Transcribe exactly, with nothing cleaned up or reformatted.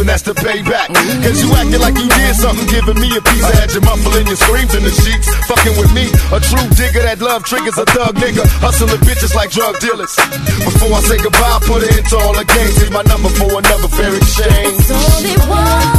and that's the payback. Cause you acting like you did something, giving me a piece. I had you muffling your screams in the sheets. Fucking with me, a true digger that love triggers a thug nigga. Hustling bitches like drug dealers. Before I say goodbye, put an end to all the games. Here's my number for another fair exchange. It's only one